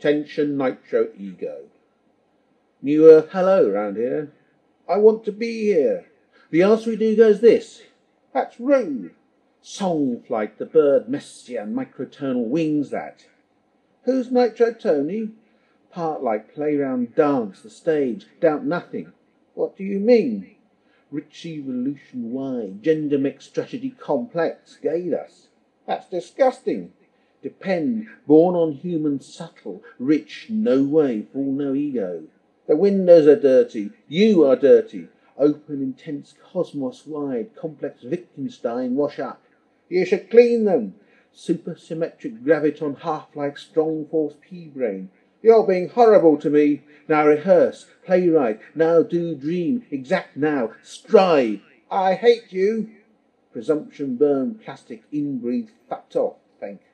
Attention nitro ego. New Earth hello round here. I want to be here. The answer we do goes this. That's rude. Song flight, the bird, messian, microtonal wings that. Who's Nitro Tony? Part like playground dance, the stage, doubt nothing. What do you mean? Rich evolution wide, gender mixed strategy complex, gay us. That's disgusting. Depend, born on human subtle, rich, no way, full no ego. The windows are dirty, you are dirty. Open, intense, cosmos wide, complex Wittgenstein wash up. You should clean them. Supersymmetric graviton, half-like strong force P-brain. You're being horrible to me. Now rehearse, playwright, now do dream, exact now, strive. I hate you. Presumption burn, plastic, inbreathe, fucked off, thank